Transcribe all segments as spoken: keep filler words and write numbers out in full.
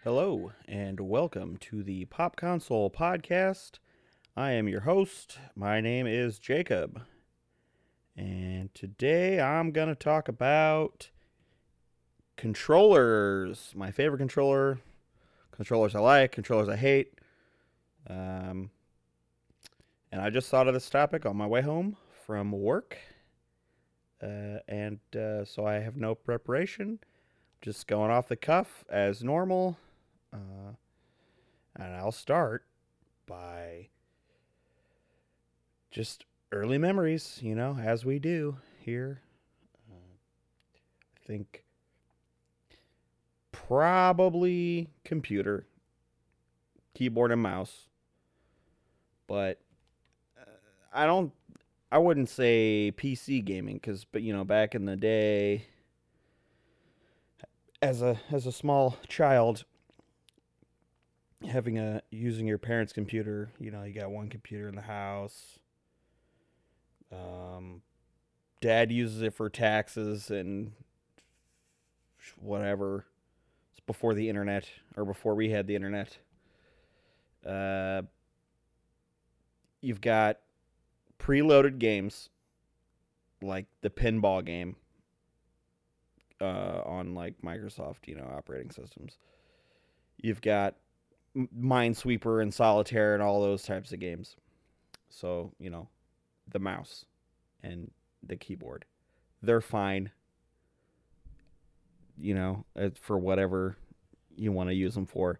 Hello, and welcome to the Pop Console Podcast. I am your host. My name is Jacob. And today I'm going to talk about controllers. My favorite controller, controllers I like, controllers I hate. Um, and I just thought of this topic on my way home from work. Uh, and uh, so I have no preparation. Just going off the cuff as normal. Uh, and I'll start by just early memories, you know, as we do here. Uh, I think probably computer, keyboard and mouse, but uh, I don't. I wouldn't say P C gaming because, but you know, back in the day, as a as a small child, having a using your parents' computer, you know, you got one computer in the house. Um, Dad uses it for taxes and whatever. It's before the internet or before we had the internet. Uh, you've got preloaded games like the pinball game uh, on like Microsoft, you know, operating systems. You've got Minesweeper and Solitaire and all those types of games. So, you know, the mouse and the keyboard. They're fine, you know, for whatever you want to use them for.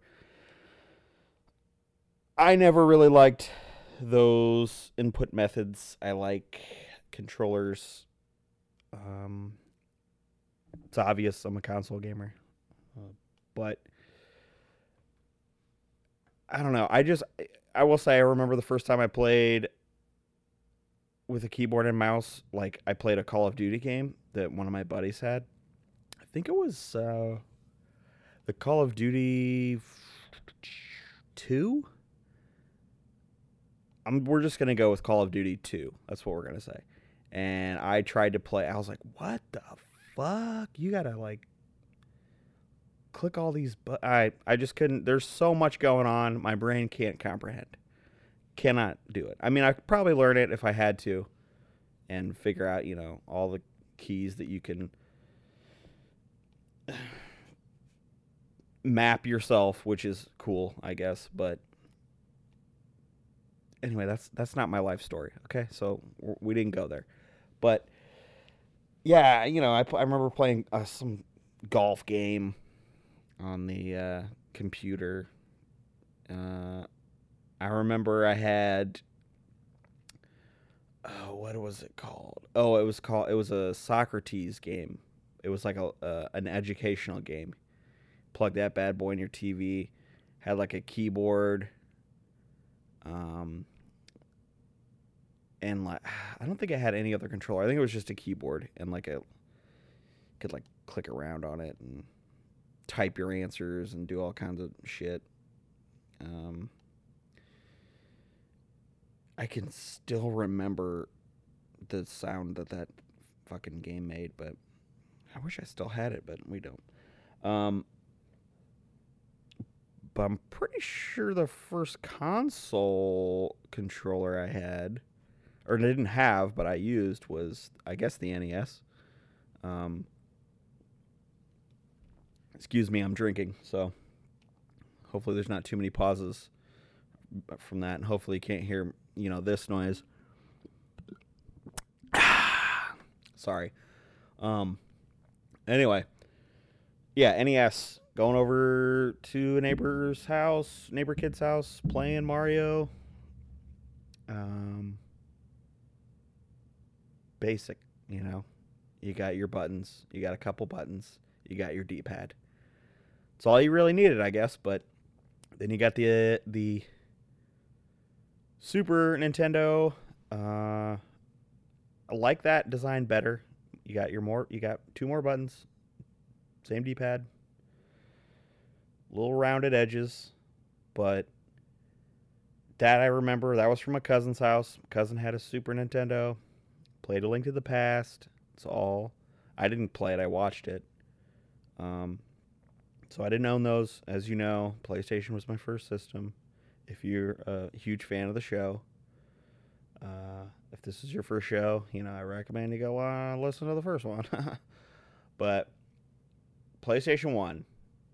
I never really liked those input methods. I like controllers. Um, it's obvious I'm a console gamer, uh, but I don't know. I just I will say I remember the first time I played with a keyboard and mouse. Like I played a Call of Duty game that one of my buddies had. I think it was uh, the Call of Duty two. I'm, we're just gonna go with Call of Duty two. That's what we're gonna say. And I tried to play. I was like, "What the fuck? You gotta like click all these." But I I just couldn't. There's so much going on. My brain can't comprehend. Cannot do it. I mean, I could probably learn it if I had to, and figure out you know all the keys that you can map yourself, which is cool, I guess. But anyway, that's that's not my life story. Okay, so we didn't go there. But yeah, you know, I, I remember playing uh, some golf game on the uh, computer. Uh, I remember I had oh, what was it called? Oh, it was called it was a Socrates game. It was like a uh, an educational game. Plug that bad boy in your T V. Had like a keyboard. Um, and like I don't think I had any other controller. I think it was just a keyboard and like a could like click around on it and type your answers and do all kinds of shit. Um, I can still remember the sound that that fucking game made, but I wish I still had it, but we don't. Um, but I'm pretty sure the first console controller I had, or didn't have, but I used was, I guess, the N E S. Um, excuse me, I'm drinking, so hopefully there's not too many pauses from that, and hopefully you can't hear, you know, this noise. Sorry. Um. Anyway, yeah, N E S. Going over to a neighbor's house, neighbor kid's house, playing Mario. Um. Basic, you know. You got your buttons. You got a couple buttons. You got your D-pad. It's all you really needed, I guess. But then you got the uh, the Super Nintendo. Uh, I like that design better. You got your more. You got two more buttons. Same D-pad. Little rounded edges, but that I remember. That was from a cousin's house. My cousin had a Super Nintendo. Played A Link to the Past. It's all. I didn't play it. I watched it. Um, So I didn't own those. As you know, PlayStation was my first system. If you're a huge fan of the show, uh, if this is your first show, you know, I recommend you go uh, listen to the first one. But PlayStation one,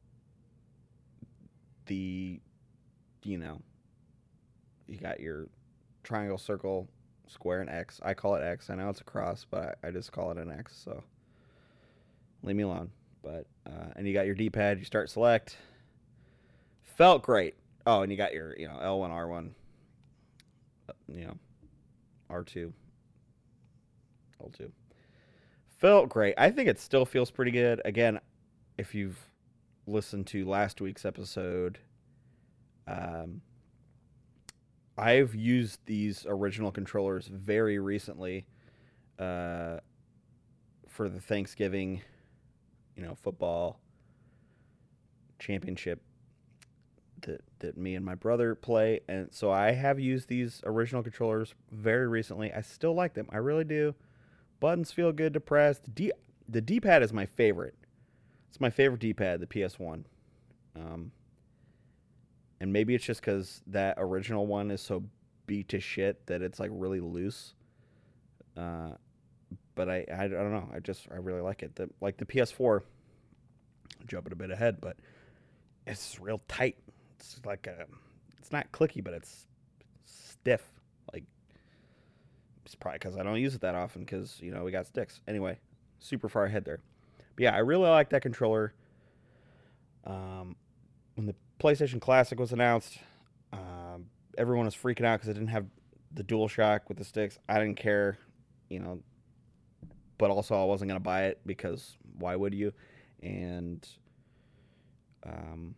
the, you know, you got your triangle, circle, square, and X. I call it X. I know it's a cross, but I, I just call it an X. So leave me alone. But uh, and you got your D-pad. You start select. Felt great. Oh, and you got your you know L one, R one, you know R two, L two. Felt great. I think it still feels pretty good. Again, if you've listened to last week's episode, um, I've used these original controllers very recently uh, for the Thanksgiving, you know, football championship that that me and my brother play, and so I have used these original controllers very recently. I still like them. I really do. Buttons feel good to press. The D the D-pad is my favorite. It's my favorite D-pad, the P S one. Um, and maybe it's just because that original one is so beat to shit that it's like really loose. Uh, but I, I, I don't know. I just I really like it. The, like the P S four, jumping a bit ahead, but it's real tight. It's like a, it's not clicky, but it's stiff. Like it's probably because I don't use it that often because you know we got sticks. Anyway, super far ahead there. But yeah, I really like that controller. Um, when the PlayStation Classic was announced, um, everyone was freaking out because it didn't have the DualShock with the sticks. I didn't care, you know, but also I wasn't gonna buy it because why would you? And um,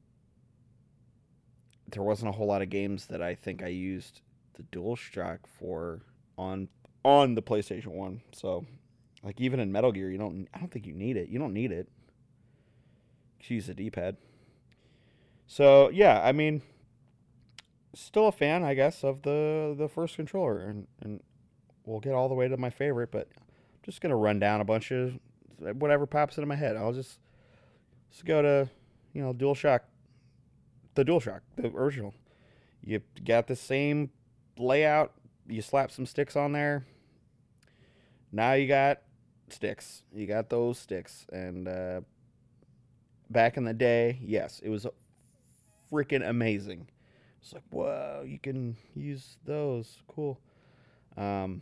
there wasn't a whole lot of games that I think I used the DualShock for on on the PlayStation One. So, like even in Metal Gear, you don't. I don't think you need it. You don't need it. Just use the D-pad. So yeah, I mean, still a fan, I guess, of the the first controller, and and we'll get all the way to my favorite, but I'm just gonna run down a bunch of whatever pops into my head. I'll just just go to you know DualShock, the DualShock, the original. You got the same layout. You slap some sticks on there. Now you got sticks. You got those sticks, and uh, back in the day, yes, it was freaking amazing. It's like, whoa, you can use those. Cool. Um,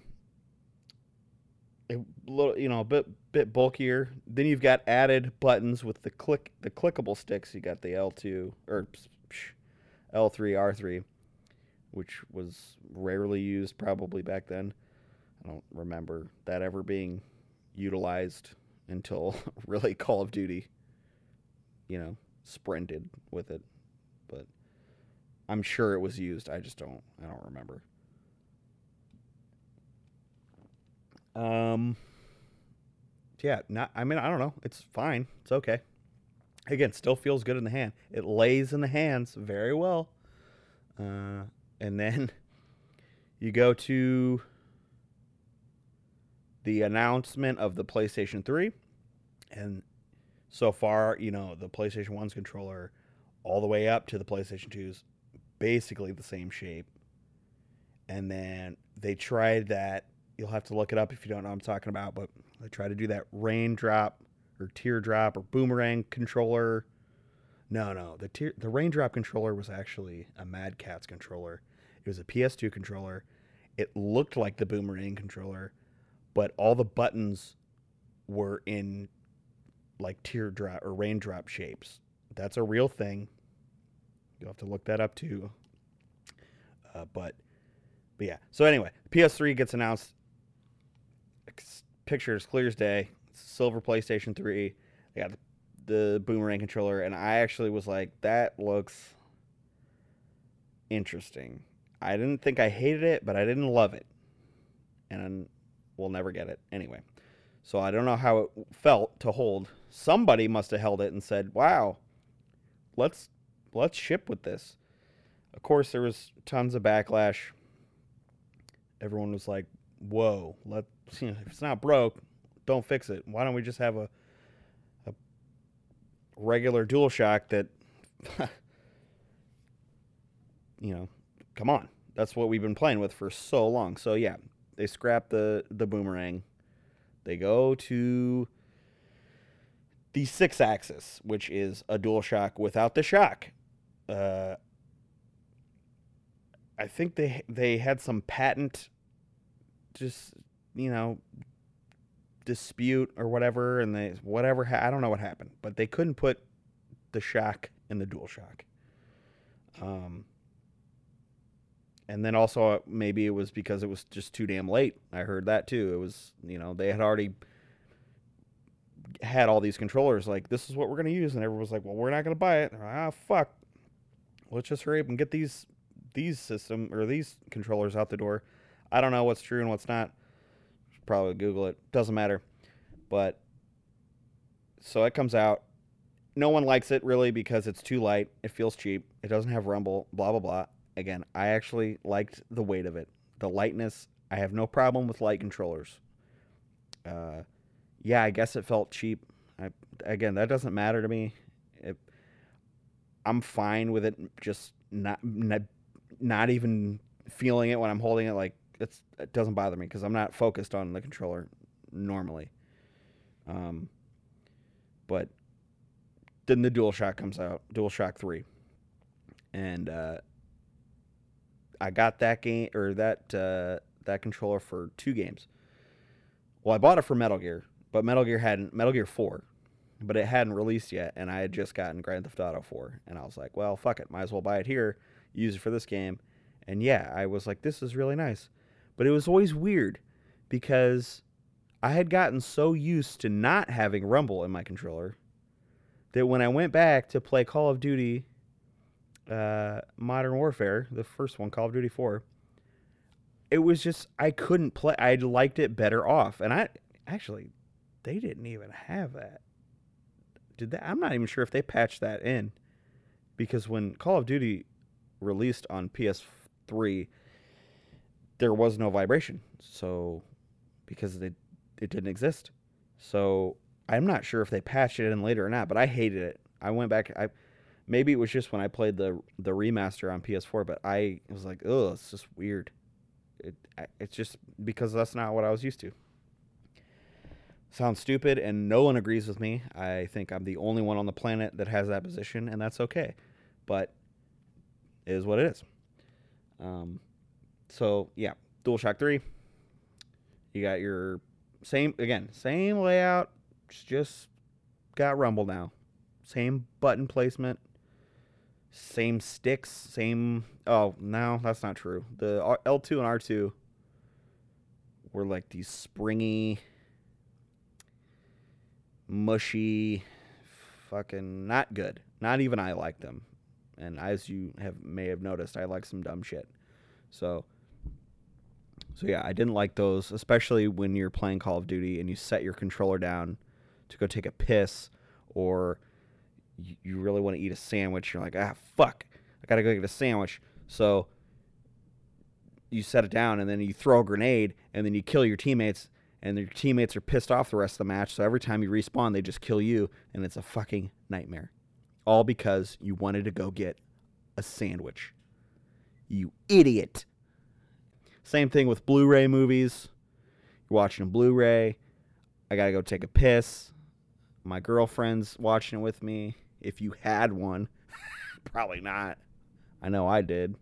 a little, you know, a bit bit bulkier. Then you've got added buttons with the click the clickable sticks. You got the L two or L three, R three, which was rarely used probably back then. I don't remember that ever being utilized until really Call of Duty, you know, sprinted with it. But I'm sure it was used. I just don't I don't remember. Um yeah, not I mean, I don't know. It's fine. It's okay. Again, still feels good in the hand. It lays in the hands very well. Uh and then you go to the announcement of the PlayStation three, and so far, you know, the PlayStation one's controller all the way up to the PlayStation two's basically the same shape. And then they tried that. You'll have to look it up if you don't know what I'm talking about, but they tried to do that raindrop or teardrop or boomerang controller. No, no, the tear, the raindrop controller was actually a Mad Catz controller. It was a P S two controller. It looked like the boomerang controller, but all the buttons were in like teardrop or raindrop shapes. That's a real thing. You'll have to look that up too. Uh, but but yeah. So anyway, P S three gets announced. Pictures clear as day. Silver PlayStation three. They got the, the boomerang controller, and I actually was like, that looks interesting. I didn't think I hated it, but I didn't love it, and we'll never get it anyway. So I don't know how it felt to hold. Somebody must have held it and said, "Wow, let's let's ship with this." Of course, there was tons of backlash. Everyone was like, "Whoa, let you know, if it's not broke, don't fix it. Why don't we just have a a regular DualShock that, you know, come on. That's what we've been playing with for so long. So yeah, they scrap the, the boomerang. They go to the six axis, which is a DualShock without the shock. Uh, I think they they had some patent, just you know, dispute or whatever, and they whatever ha- I don't know what happened, but they couldn't put the shock in the DualShock. Um, and then also uh, maybe it was because it was just too damn late. I heard that too. It was you know they had already had all these controllers like this is what we're gonna use, and everyone was like, well, we're not gonna buy it. Like, ah, fuck. Let's just hurry up and get these these system or these controllers out the door. I don't know what's true and what's not. Probably Google it. Doesn't matter. But so it comes out. No one likes it really because it's too light. It feels cheap. It doesn't have rumble. Blah blah blah. Again, I actually liked the weight of it, the lightness. I have no problem with light controllers. Uh, yeah, I guess it felt cheap. I, again, that doesn't matter to me. It, I'm fine with it. Just not, not not even feeling it when I'm holding it. Like it's it doesn't bother me because I'm not focused on the controller normally. Um, but then the DualShock comes out, DualShock three, and uh, I got that game or that uh, that controller for two games. Well, I bought it for Metal Gear, but Metal Gear hadn't Metal Gear four, but it hadn't released yet, and I had just gotten Grand Theft Auto four, and I was like, well, fuck it, might as well buy it here, use it for this game, and yeah, I was like, this is really nice, but it was always weird because I had gotten so used to not having rumble in my controller that when I went back to play Call of Duty uh, Modern Warfare, the first one, Call of Duty four, it was just, I couldn't play. I liked it better off. And I, actually, they didn't even have that. Did they? I'm not even sure if they patched that in. Because when Call of Duty released on P S three, there was no vibration. So, because it, it didn't exist. So, I'm not sure if they patched it in later or not, but I hated it. I went back, I maybe it was just when I played the the remaster on P S four, but I was like, ugh, it's just weird. It, it's just because that's not what I was used to. Sounds stupid, and no one agrees with me. I think I'm the only one on the planet that has that position, and that's okay. But it is what it is. Um, so, yeah, DualShock three. You got your same, again, same layout, just got rumble now. Same button placement, same sticks, same... Oh, no, that's not true. The L two and R two were like these springy, mushy, fucking not good. Not even I like them. And as you have may have noticed, I like some dumb shit. So, so yeah, I didn't like those, especially when you're playing Call of Duty and you set your controller down to go take a piss, or you really want to eat a sandwich. You're like, ah, fuck, I gotta go get a sandwich. So you set it down, and then you throw a grenade, and then you kill your teammates, and your teammates are pissed off the rest of the match. So every time you respawn, they just kill you, and it's a fucking nightmare. All because you wanted to go get a sandwich. You idiot. Same thing with Blu-ray movies. You're watching a Blu-ray. I gotta go take a piss. My girlfriend's watching it with me. If you had one. Probably not. I know I did.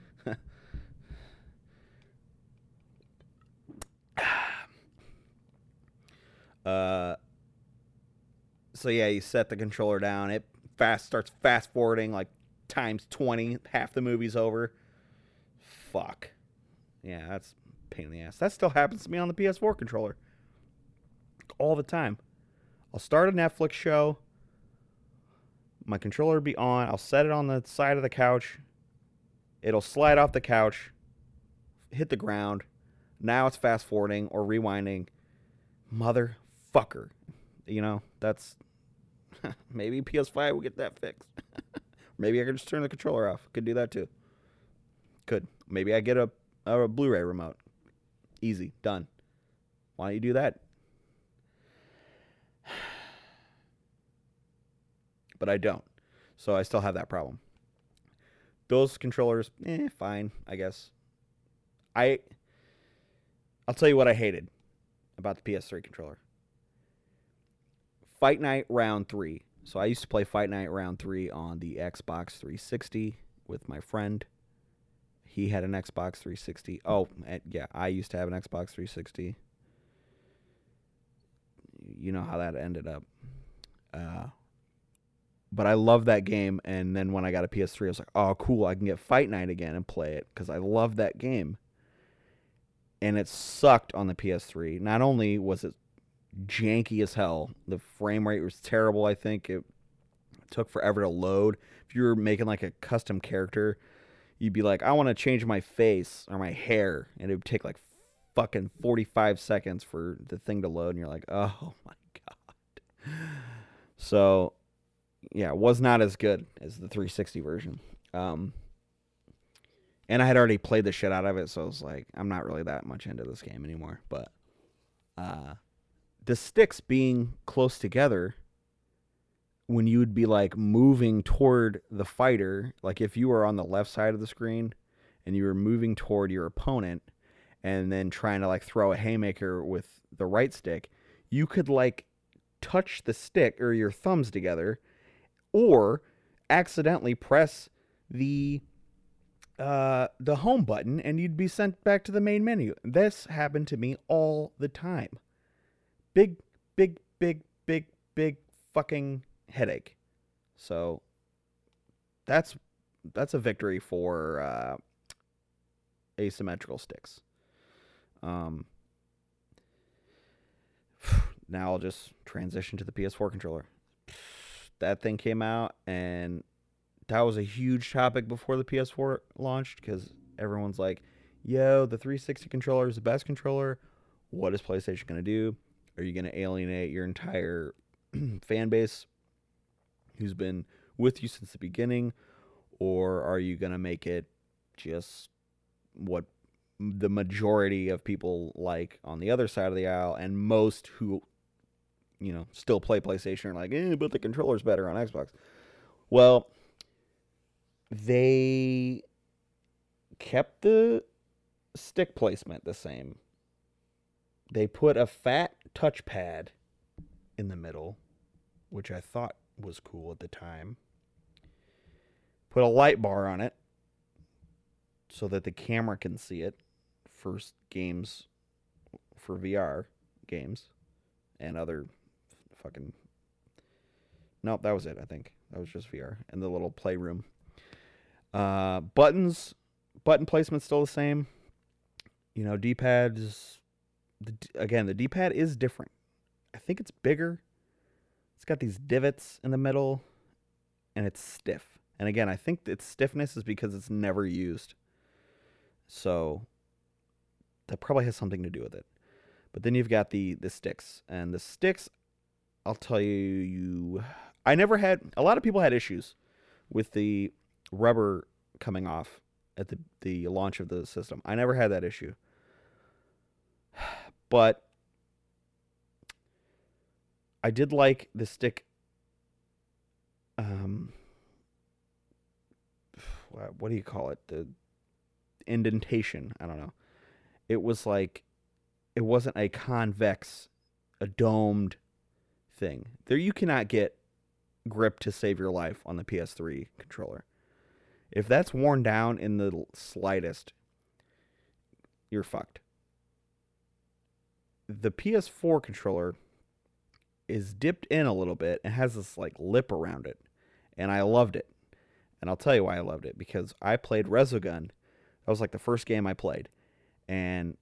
uh, so yeah, you set the controller down. It fast starts fast forwarding like times twenty. Half the movie's over. Fuck. Yeah, that's a pain in the ass. That still happens to me on the P S four controller. All the time. I'll start a Netflix show. My controller will be on. I'll set it on the side of the couch. It'll slide off the couch, hit the ground. Now it's fast forwarding or rewinding. Motherfucker. You know, that's... maybe P S five will get that fixed. Maybe I could just turn the controller off. Could do that too. Could. Maybe I get a, a Blu-ray remote. Easy. Done. Why don't you do that? but I don't. So I still have that problem. Those controllers, eh, fine, I guess. I I'll tell you what I hated about the P S three controller. Fight Night Round three. So I used to play Fight Night Round three on the Xbox three sixty with my friend. He had an Xbox three sixty. Oh, yeah, I used to have an Xbox three sixty. You know how that ended up. Uh, but I love that game, and then when I got a P S three, I was like, oh, cool, I can get Fight Night again and play it, because I love that game. And it sucked on the P S three. Not only was it janky as hell, the frame rate was terrible, I think. It took forever to load. If you were making like a custom character, you'd be like, I want to change my face or my hair, and it would take like fucking forty-five seconds for the thing to load, and you're like, oh my god. So, yeah, it was not as good as the three sixty version. Um, and I had already played the shit out of it, so I was like, I'm not really that much into this game anymore. But uh, the sticks being close together, when you would be like moving toward the fighter, like if you were on the left side of the screen and you were moving toward your opponent and then trying to like throw a haymaker with the right stick, you could like touch the stick or your thumbs together or accidentally press the uh, the home button and you'd be sent back to the main menu. This happened to me all the time. Big, big, big, big, big fucking headache. So that's that's a victory for uh, asymmetrical sticks. Um, now I'll just transition to the P S four controller. That thing came out, and that was a huge topic before the P S four launched because everyone's like, yo, the three sixty controller is the best controller. What is PlayStation going to do? Are you going to alienate your entire fan base who's been with you since the beginning? Or are you going to make it just what the majority of people like on the other side of the aisle, and most who, you know, still play PlayStation are like, eh, but the controller's better on Xbox. Well, they kept the stick placement the same. They put a fat touchpad in the middle, which I thought was cool at the time. Put a light bar on it so that the camera can see it for games, for V R games, and other fucking... Nope, that was it, I think. That was just V R. And the little playroom. Uh, buttons, button placement's still the same. You know, D-pads... The, again, the D-pad is different. I think it's bigger. It's got these divots in the middle, and it's stiff. And again, I think its stiffness is because it's never used. So that probably has something to do with it. But then you've got the the sticks. And the sticks, I'll tell you, you I never had... A lot of people had issues with the rubber coming off at the, the launch of the system. I never had that issue. But I did like the stick. Um, what do you call it? The indentation. I don't know. It was like, it wasn't a convex, a domed thing. There, you cannot get grip to save your life on the P S three controller. If that's worn down in the slightest, you're fucked. The P S four controller is dipped in a little bit and has this like lip around it, and I loved it. And I'll tell you why I loved it, because I played Resogun. That was like the first game I played, and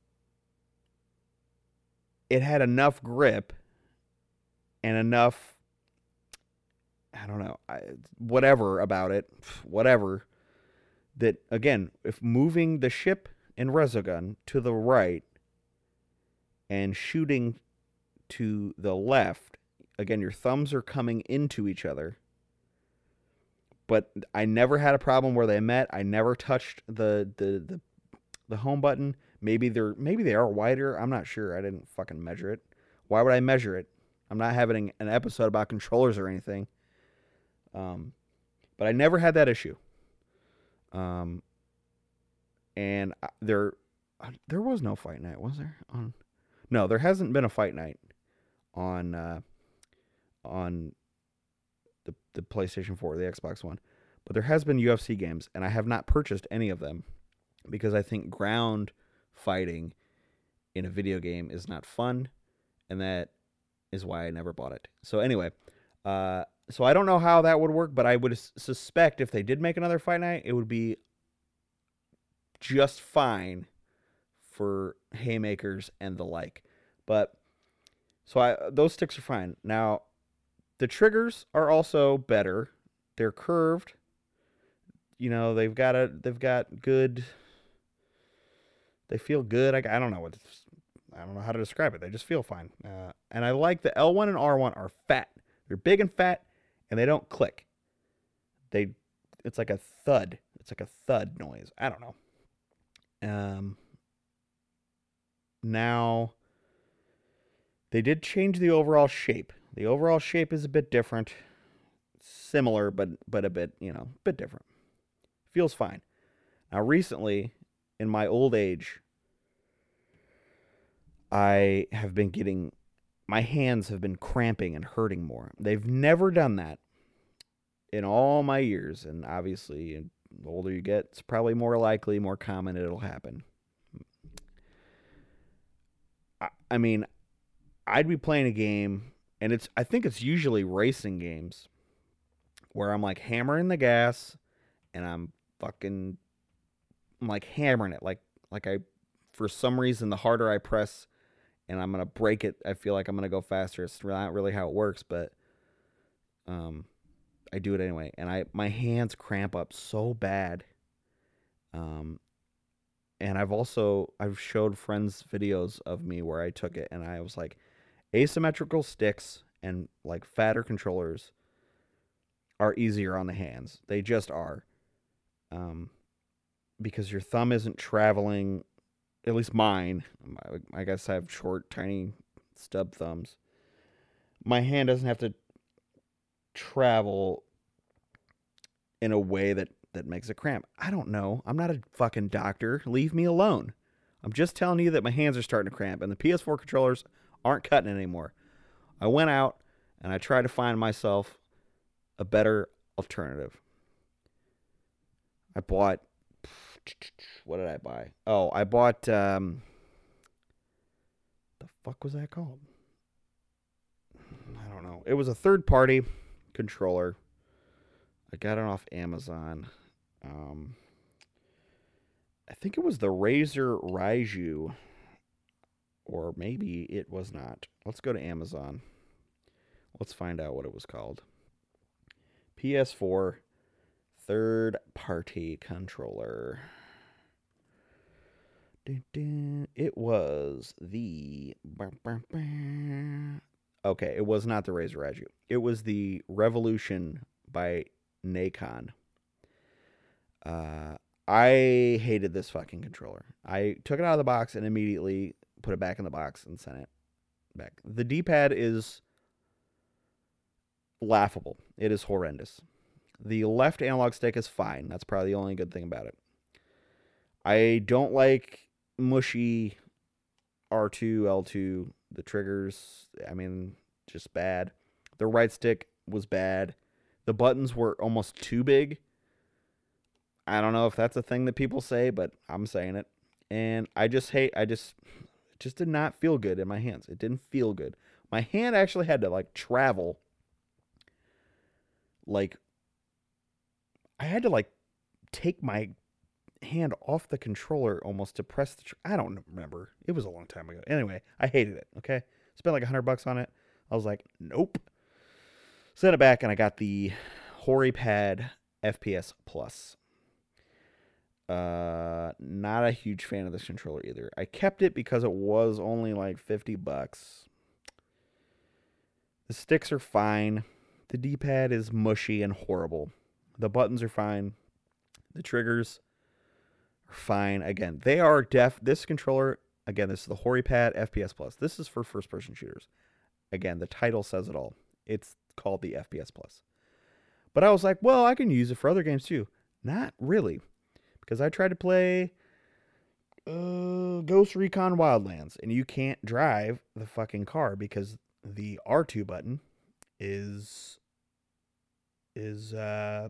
it had enough grip and enough, I don't know, I, whatever about it, whatever, that again, if moving the ship in Resogun to the right and shooting to the left, again, your thumbs are coming into each other. But I never had a problem where they met. I never touched the the the, the home button. Maybe they're maybe they are wider. I'm not sure. I didn't fucking measure it. Why would I measure it? I'm not having an episode about controllers or anything. Um, but I never had that issue. Um, and I- there, uh, there was no fight night, was there? On no, there hasn't been a fight night on uh, on the the PlayStation four, the Xbox One, but there has been U F C games, and I have not purchased any of them because I think ground fighting in a video game is not fun, and that is why I never bought it. So anyway, uh, so I don't know how that would work, but I would suspect if they did make another fight night, it would be just fine for haymakers and the like. But so I those sticks are fine. Now the triggers are also better. They're curved. You know, they've got a they've got good. They feel good. I, I don't know what I don't know how to describe it. They just feel fine. Uh, and I like the L one and R one are fat. They're big and fat, and they don't click. They, it's like a thud. It's like a thud noise. I don't know. Um. Now, they did change the overall shape. The overall shape is a bit different, similar, but but a bit you know, a bit different. Feels fine. Now, recently, in my old age, I have been getting, my hands have been cramping and hurting more. They've never done that in all my years. And obviously, the older you get, it's probably more likely, more common it'll happen. I, I mean, I'd be playing a game, and it's, I think it's usually racing games, where I'm like hammering the gas, and I'm fucking, I'm like hammering it. Like, like I, for some reason, the harder I press, and I'm gonna break it, I feel like I'm gonna go faster. It's not really how it works, but um, I do it anyway, and I my hands cramp up so bad. Um, and I've also I've showed friends videos of me where I took it, and I was like, asymmetrical sticks and like fatter controllers are easier on the hands. They just are, um, because your thumb isn't traveling. At least mine. I guess I have short, tiny stub thumbs. My hand doesn't have to travel in a way that, that makes it cramp. I don't know. I'm not a fucking doctor. Leave me alone. I'm just telling you that my hands are starting to cramp, and the P S four controllers aren't cutting it anymore. I went out and I tried to find myself a better alternative. I bought. What did I buy? Oh, I bought. Um, the fuck was that called? I don't know. It was a third party controller. I got it off Amazon. Um, I think it was the Razer Raiju, or maybe it was not. Let's go to Amazon. Let's find out what it was called. P S four third party controller. It was the. Okay, it was not the Razer Raiju. It was the Revolution by Nacon. Uh, I hated this fucking controller. I took it out of the box and immediately put it back in the box and sent it back. The D-pad is laughable. It is horrendous. The left analog stick is fine. That's probably the only good thing about it. I don't like mushy R two, L two. The triggers, I mean, just bad. The right stick was bad. The buttons were almost too big. I don't know if that's a thing that people say, but I'm saying it. And I just hate, I just, it just did not feel good in my hands. It didn't feel good. My hand actually had to like travel. Like, I had to like take my hand off the controller almost to press the, tr- I don't remember. It was a long time ago. Anyway, I hated it. Okay. Spent like a hundred bucks on it. I was like, nope. Sent it back and I got the HoriPad F P S Plus. Uh, not a huge fan of this controller either. I kept it because it was only like fifty bucks. The sticks are fine. The D-pad is mushy and horrible. The buttons are fine. The triggers are fine. Again, they are def. This controller, again, this is the HoriPad F P S Plus. This is for first-person shooters. Again, the title says it all. It's called the F P S Plus. But I was like, well, I can use it for other games too. Not really, because I tried to play uh, Ghost Recon Wildlands, and you can't drive the fucking car because the R two button is is uh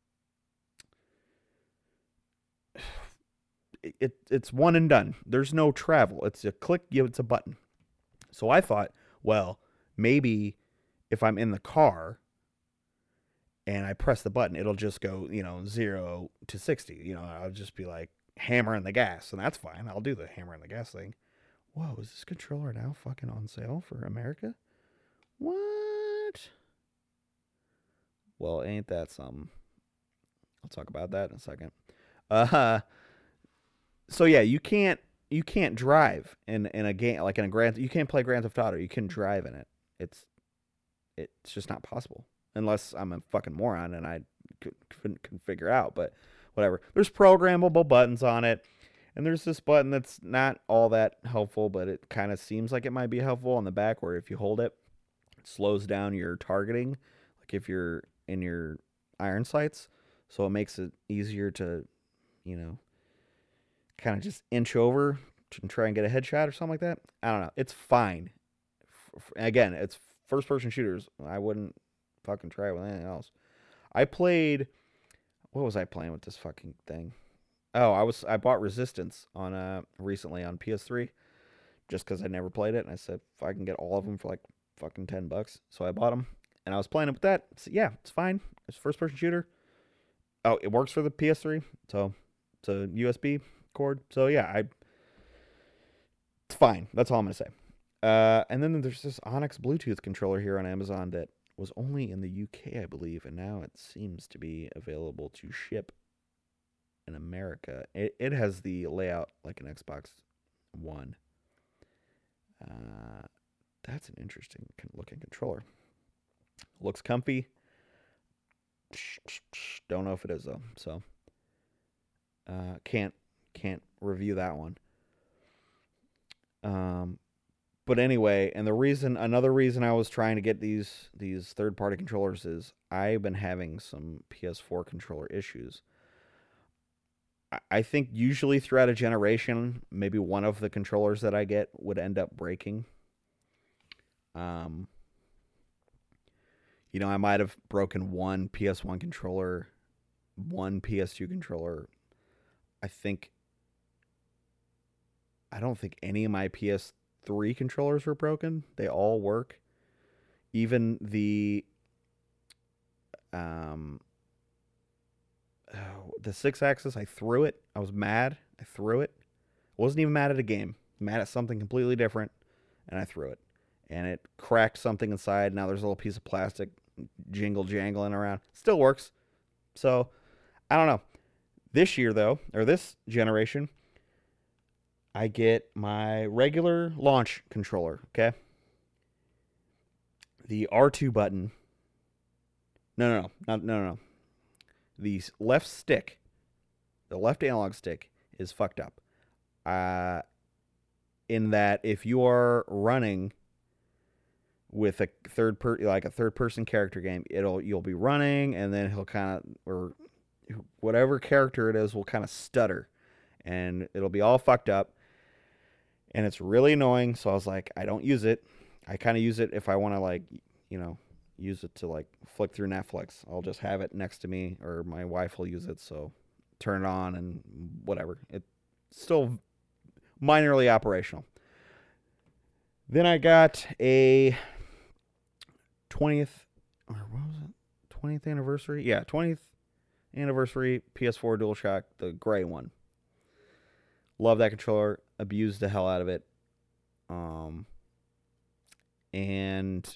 it it's one and done. There's no travel. It's a click, you it's a button. So I thought, well, maybe if I'm in the car and I press the button, it'll just go, you know, zero to sixty. You know, I'll just be like hammering the gas, and that's fine. I'll do the hammering the gas thing. Whoa, is this controller now fucking on sale for America? What? Well, ain't that something? I'll talk about that in a second. Uh, so yeah, you can't you can't drive in in a game like in a Grand. You can't play Grand Theft Auto. You can drive in it. It's it's just not possible unless I'm a fucking moron and I couldn't, couldn't figure out. But whatever. There's programmable buttons on it, and there's this button that's not all that helpful, but it kind of seems like it might be helpful on the back, where if you hold it, it slows down your targeting, like if you're in your iron sights, so it makes it easier to, you know, kind of just inch over and try and get a headshot or something like that. I don't know. It's fine. Again, it's first person shooters. I wouldn't fucking try it with anything else. I played. What was I playing with this fucking thing? Oh, I was. I bought Resistance on uh recently on P S three, just because I never played it, and I said if I can get all of them for like fucking ten bucks, so I bought them, and I was playing it with that. So yeah, it's fine. It's a first person shooter. Oh, it works for the P S three, so it's a U S B cord. So yeah, I. It's fine. That's all I'm gonna say. Uh, and then there's this Onyx Bluetooth controller here on Amazon that was only in the U K, I believe, and now it seems to be available to ship in America. It, it has the layout like an Xbox One. Uh, that's an interesting looking controller. Looks comfy. Don't know if it is though, so uh, can't can't review that one. Um, but anyway, and the reason, another reason I was trying to get these these third party controllers is I've been having some P S four controller issues. I think usually throughout a generation, maybe one of the controllers that I get would end up breaking. Um, you know, I might have broken one P S one controller, one P S two controller. I think, I don't think any of my P S three controllers were broken. They all work. Even the, um, oh, the six axis, I threw it. I was mad. I threw it. I wasn't even mad at a game. Mad at something completely different, and I threw it. And it cracked something inside. Now there's a little piece of plastic jingle jangling around. Still works. So, I don't know. This year, though, or this generation, I get my regular launch controller, okay? The R two button. No, no, no. Not, no, no, no. The left stick, the left analog stick, is fucked up. Uh, in that if you are running with a third per like a third person character game, it'll you'll be running and then he'll kind of, or whatever character it is will kind of stutter and it'll be all fucked up and it's really annoying. So I was like, I don't use it. I kind of use it if I want to, like, you know, use it to like flick through Netflix. I'll just have it next to me, or my wife will use it, so turn it on and whatever. It's still minorly operational. Then I got a twentieth, or what was it? twentieth anniversary? Yeah, twentieth anniversary P S four DualShock, the gray one. Love that controller. Abused the hell out of it. Um, and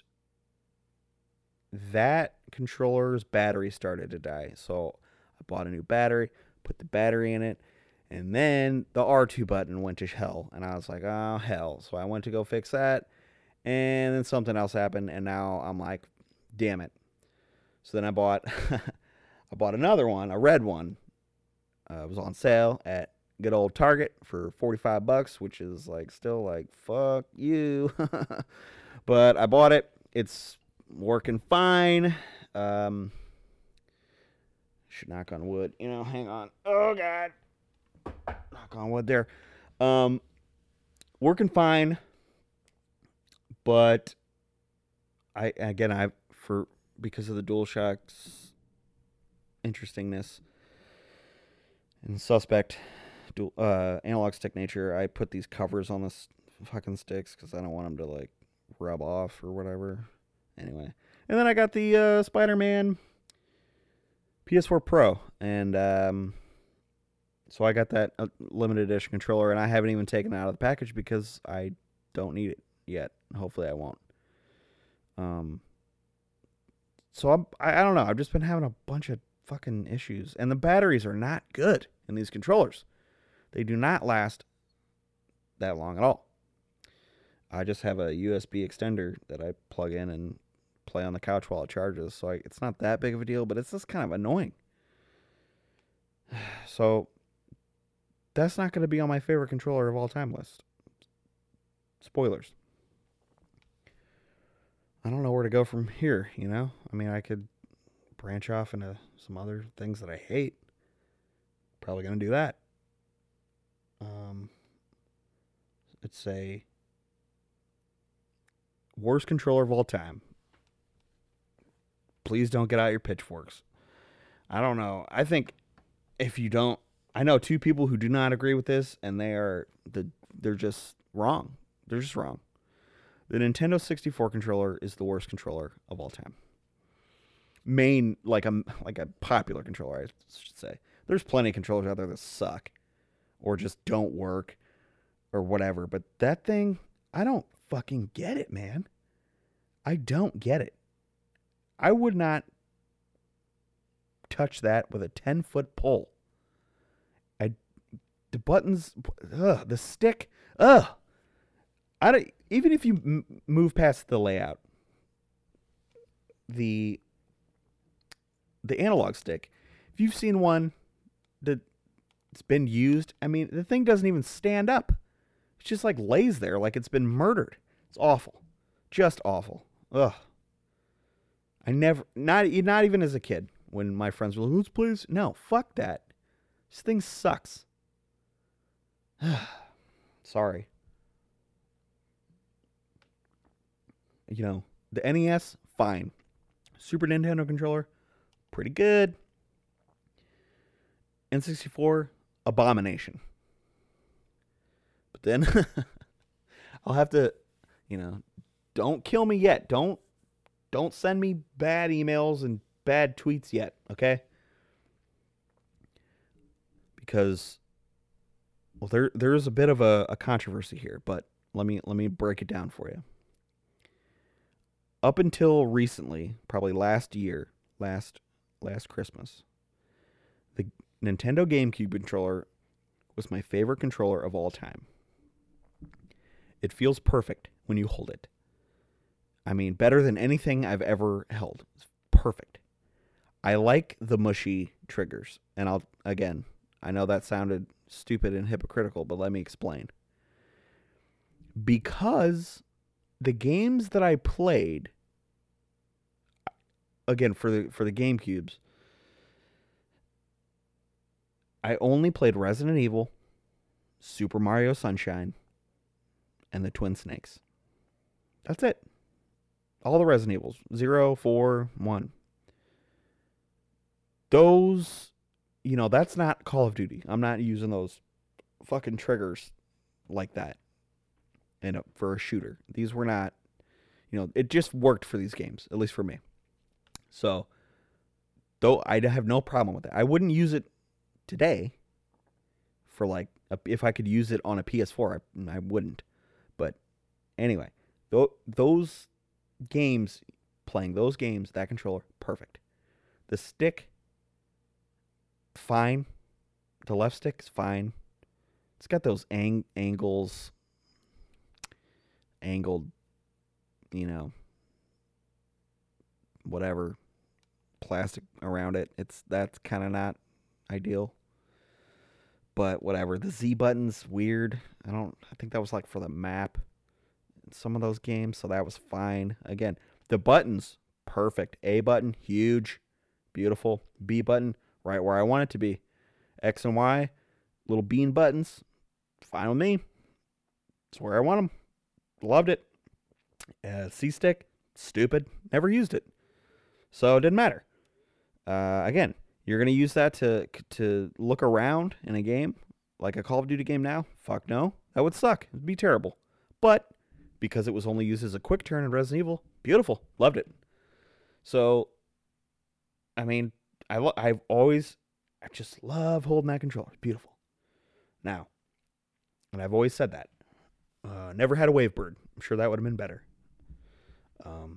that controller's battery started to die. So I bought a new battery, put the battery in it, and then the R two button went to hell. And I was like, oh, hell. So I went to go fix that, and then something else happened, and now I'm like, damn it. So then I bought I bought another one, a red one. Uh, it was on sale at good old Target for forty-five bucks, which is like still like, fuck you. But I bought it. It's working fine. Um, Should knock on wood. You know, hang on. Oh God. Knock on wood there. Um, working fine, but I again I for because of the DualShock's interestingness and suspect dual, uh, analog stick nature, I put these covers on the fucking sticks because I don't want them to like rub off or whatever. Anyway, and then I got the uh, Spider-Man P S four Pro, and um, so I got that uh, limited edition controller, and I haven't even taken it out of the package because I don't need it yet. Hopefully, I won't. Um, so I'm, I, I don't know. I've just been having a bunch of fucking issues, and the batteries are not good in these controllers. They do not last that long at all. I just have a U S B extender that I plug in and play on the couch while it charges, so I, it's not that big of a deal, but it's just kind of annoying. So that's not going to be on my favorite controller of all time list. Spoilers. I don't know where to go from here, you know? I mean, I could branch off into some other things that I hate. Probably going to do that. Um, it's a worst controller of all time. Please don't get out your pitchforks. I don't know. I think if you don't, I know two people who do not agree with this, and they are the they're just wrong. They're just wrong. The Nintendo sixty-four controller is the worst controller of all time. Main like a like a popular controller, I should say. There's plenty of controllers out there that suck or just don't work or whatever, but that thing, I don't fucking get it, man. I don't get it. I would not touch that with a ten-foot pole. I, the buttons, ugh, the stick, ugh. I don't, even if you m- move past the layout, the the analog stick, if you've seen one that's been used, I mean, the thing doesn't even stand up. It just like lays there like it's been murdered. It's awful. Just awful. Ugh. I never, not not even as a kid, when my friends were like, let's play this. No, fuck that. This thing sucks. Sorry. You know, the N E S, fine. Super Nintendo controller, pretty good. N sixty-four, abomination. But then, I'll have to, you know, don't kill me yet. Don't Don't send me bad emails and bad tweets yet, okay? Because, well, there there is a bit of a, a controversy here, but let me let me break it down for you. Up until recently, probably last year, last last Christmas, the Nintendo GameCube controller was my favorite controller of all time. It feels perfect when you hold it. I mean, better than anything I've ever held. It's perfect. I like the mushy triggers. And I'll, again, I know that sounded stupid and hypocritical, but let me explain. Because the games that I played, again, for the for the GameCubes, I only played Resident Evil, Super Mario Sunshine, and the Twin Snakes. That's it. All the Resident Evils. Zero, four, one. Those, you know, that's not Call of Duty. I'm not using those fucking triggers like that and for a shooter. These were not, you know, it just worked for these games, at least for me. So, though I have no problem with it. I wouldn't use it today for like, a, if I could use it on a P S four, I, I wouldn't. But anyway, th- those games, playing those games, that controller, perfect. The stick, fine. The left stick's fine. It's got those ang- angles, angled, you know, whatever, plastic around it. It's that's kind of not ideal. But whatever. The Z button's weird. I don't. I think that was like for the map. Some of those games, so that was fine. Again, the buttons, perfect. A button, huge, beautiful. B button, right where I want it to be. X and Y, little bean buttons, fine with me. It's where I want them. Loved it. Uh, C-stick, stupid. Never used it. So it didn't matter. Uh, again, you're going to use that to to look around in a game, like a Call of Duty game now? Fuck no. That would suck. It'd be terrible. But because it was only used as a quick turn in Resident Evil, beautiful. Loved it. So, I mean, I lo- I've always, I just love holding that controller. It's beautiful. Now, and I've always said that. Uh, never had a Wavebird. I'm sure that would have been better. Um,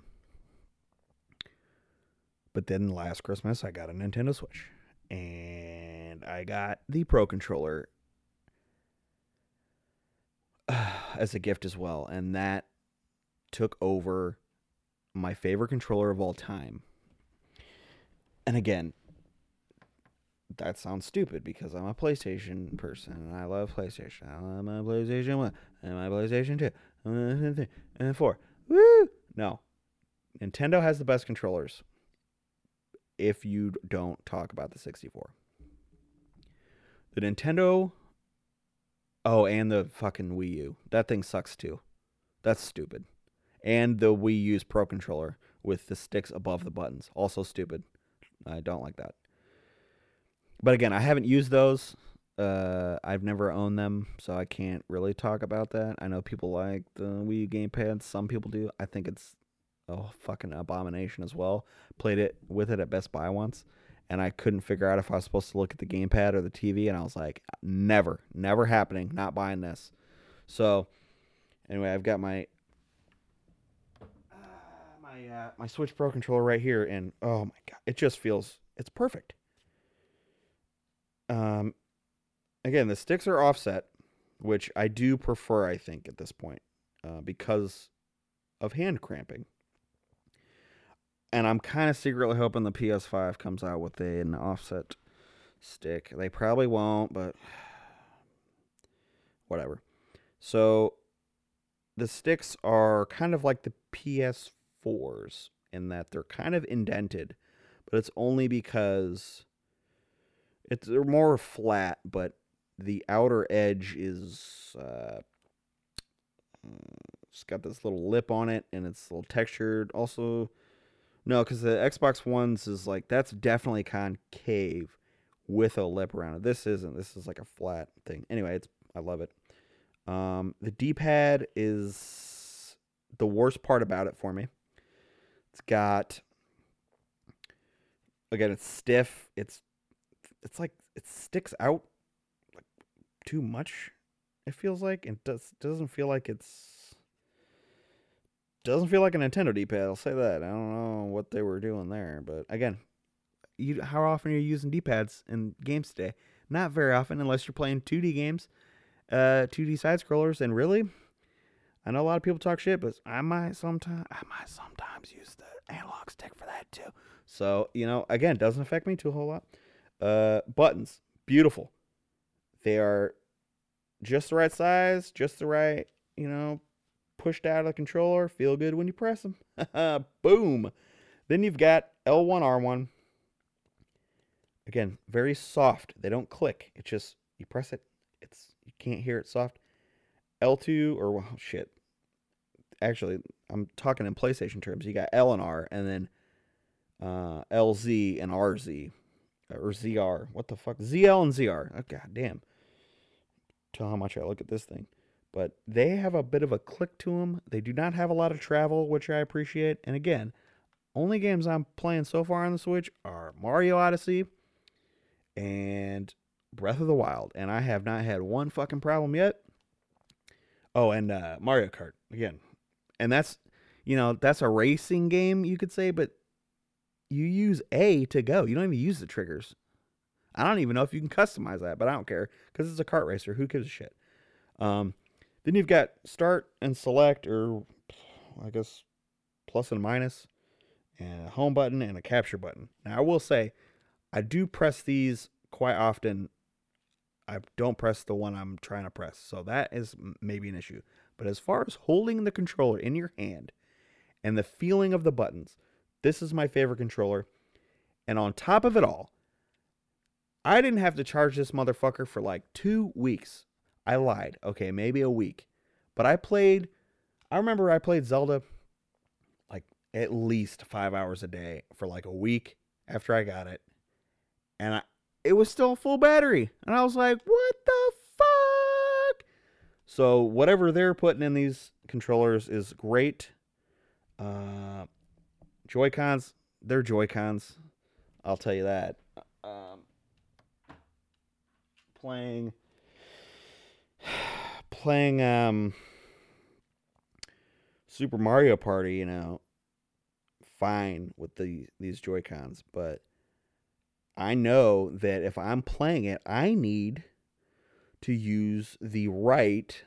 but then last Christmas, I got a Nintendo Switch. And I got the Pro Controller uh, as a gift as well. And that took over my favorite controller of all time. And again, that sounds stupid because I'm a PlayStation person and I love PlayStation. I love my PlayStation one and my PlayStation two and three and four. Woo! No. Nintendo has the best controllers if you don't talk about the sixty-four. The Nintendo... Oh, and the fucking Wii U. That thing sucks too. That's stupid. And the Wii U's Pro Controller with the sticks above the buttons. Also stupid. I don't like that. But again, I haven't used those. Uh, I've never owned them, so I can't really talk about that. I know people like the Wii U gamepad. Some people do. I think it's a fucking abomination as well. Played it with it at Best Buy once, and I couldn't figure out if I was supposed to look at the gamepad or the T V, and I was like, never, never happening. Not buying this. So, anyway, I've got my uh, my uh, my Switch Pro controller right here, and oh my god, it just feels, it's perfect. Um, again, the sticks are offset, which I do prefer, I think, at this point, uh, because of hand cramping. And I'm kind of secretly hoping the P S five comes out with an offset stick. They probably won't, but whatever. So the sticks are kind of like the P S fours in that they're kind of indented, but it's only because it's they're more flat, but the outer edge is uh, it's got this little lip on it, and it's a little textured. Also, no, because the Xbox One's is like, that's definitely concave with a lip around it. This isn't. This is like a flat thing. Anyway, it's I love it. Um, the D-pad is the worst part about it for me. It's got, again, it's stiff. It's it's like it sticks out like too much. It feels like it does doesn't feel like it's doesn't feel like a Nintendo D-pad. I'll say that. I don't know what they were doing there, but again, you how often are you using D-pads in games today? Not very often, unless you're playing two D games, uh, two D side scrollers. And really, I know a lot of people talk shit, but I might sometimes I might sometimes use the analog stick for that too. So you know, again, doesn't affect me too a whole lot. Uh, buttons, beautiful. They are just the right size, just the right, you know, pushed out of the controller. Feel good when you press them. Boom. Then you've got L one, R one. Again, very soft. They don't click. It's just, you press it. It's you can't hear it soft. L two, or well, shit. Actually, I'm talking in PlayStation terms. You got L and R, and then uh, L Z and R Z. Or Z R. What the fuck? Z L and Z R. Oh, god damn. Tell how much I look at this thing. But they have a bit of a click to them. They do not have a lot of travel, which I appreciate. And again, only games I'm playing so far on the Switch are Mario Odyssey and Breath of the Wild. And I have not had one fucking problem yet. Oh, and uh, Mario Kart. Again. And that's, you know, that's a racing game, you could say, but you use A to go. You don't even use the triggers. I don't even know if you can customize that, but I don't care because it's a kart racer. Who gives a shit? Um, then you've got start and select, or I guess plus and minus, and a home button and a capture button. Now, I will say, I do press these quite often. I don't press the one I'm trying to press, so that is maybe an issue. But as far as holding the controller in your hand and the feeling of the buttons, this is my favorite controller. And on top of it all, I didn't have to charge this motherfucker for like two weeks. I lied. Okay, maybe a week. But I played, I remember I played Zelda like at least five hours a day for like a week after I got it. And I, it was still full battery. And I was like, what the fuck? So whatever they're putting in these controllers is great. Uh, Joy-Cons, they're Joy-Cons. I'll tell you that. Um, playing, playing um, Super Mario Party, you know, fine with the these Joy-Cons, but I know that if I'm playing it, I need to use the right,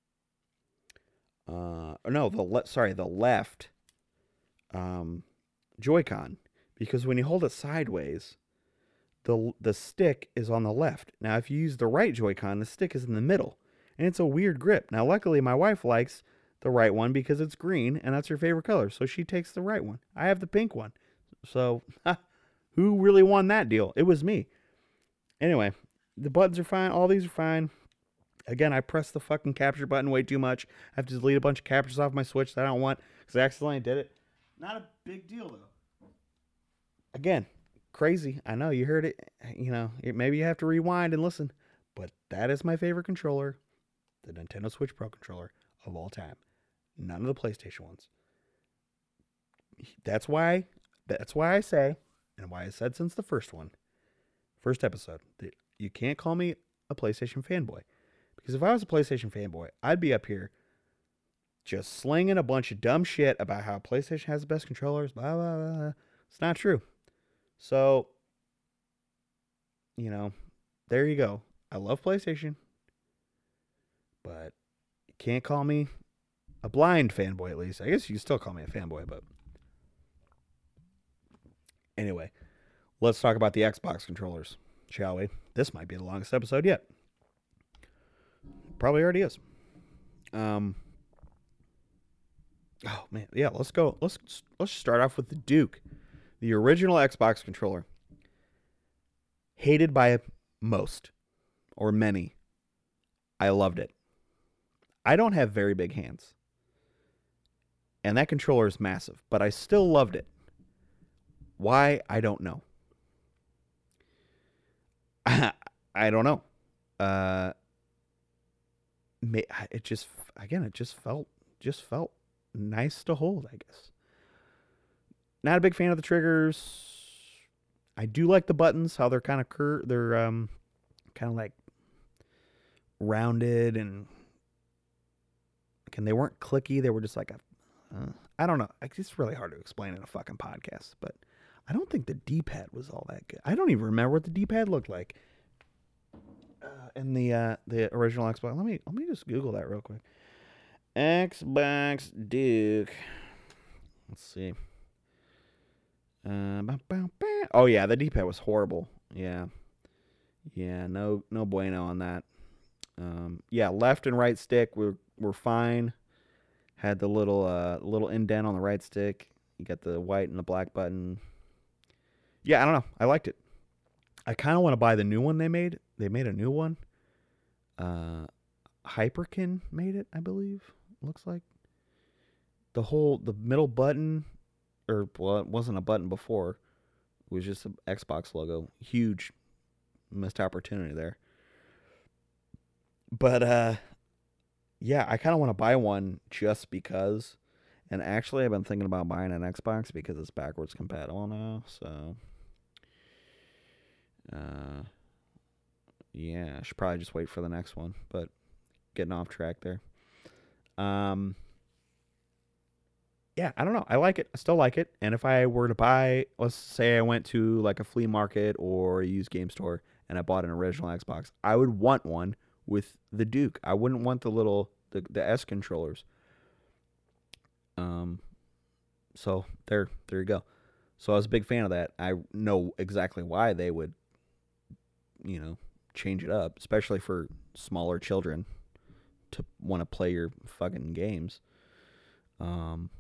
uh, no, the le- sorry, the left um, Joy-Con, because when you hold it sideways, the the stick is on the left. Now, if you use the right Joy-Con, the stick is in the middle, and it's a weird grip. Now, luckily, my wife likes the right one because it's green, and that's her favorite color, so she takes the right one. I have the pink one, so who really won that deal? It was me. Anyway, the buttons are fine. All these are fine. Again, I pressed the fucking capture button way too much. I have to delete a bunch of captures off my Switch that I don't want because I accidentally did it. Not a big deal, though. Again, crazy. I know, you heard it. You know, maybe you have to rewind and listen. But that is my favorite controller, the Nintendo Switch Pro controller of all time. None of the PlayStation ones. That's why, that's why I say, and why I said since the first one, first episode, that you can't call me a PlayStation fanboy. Because if I was a PlayStation fanboy, I'd be up here just slinging a bunch of dumb shit about how PlayStation has the best controllers, blah, blah, blah. It's not true. So, you know, there you go. I love PlayStation, but you can't call me a blind fanboy, at least. I guess you can still call me a fanboy, but anyway, let's talk about the Xbox controllers, shall we? This might be the longest episode yet. Probably already is. Um. Oh man, yeah. Let's go. Let's let's start off with the Duke, the original Xbox controller. Hated by most, or many. I loved it. I don't have very big hands, and that controller is massive, but I still loved it. Why? I don't know. I don't know. Uh. It just, again, it just felt, just felt nice to hold, I guess. Not a big fan of the triggers. I do like the buttons, how they're kind of cur- they're um, kind of like rounded and, and they weren't clicky. They were just like a, uh, I don't know. It's really hard to explain in a fucking podcast, but I don't think the D-pad was all that good. I don't even remember what the D-pad looked like. Uh, in the uh, the original Xbox. Let me let me just Google that real quick. Xbox Duke. Let's see. Uh, oh yeah, the D-pad was horrible. Yeah, yeah, no no bueno on that. Um, yeah, left and right stick were were fine. Had the little uh little indent on the right stick. You got the white and the black button. Yeah, I don't know. I liked it. I kind of want to buy the new one they made. They made a new one. Uh, Hyperkin made it, I believe. Looks like the whole the middle button, or well, it wasn't a button before. It was just an Xbox logo. Huge missed opportunity there. But uh, yeah, I kind of want to buy one just because. And actually, I've been thinking about buying an Xbox because it's backwards compatible now. So. Uh, yeah, I should probably just wait for the next one, but getting off track there. Um, yeah, I don't know. I like it. I still like it. And if I were to buy, let's say I went to like a flea market or a used game store and I bought an original Xbox, I would want one with the Duke. I wouldn't want the little the the S controllers. Um, so there there you go. So I was a big fan of that. I know exactly why they would, you know, change it up, especially for smaller children to want to play your fucking games. Um,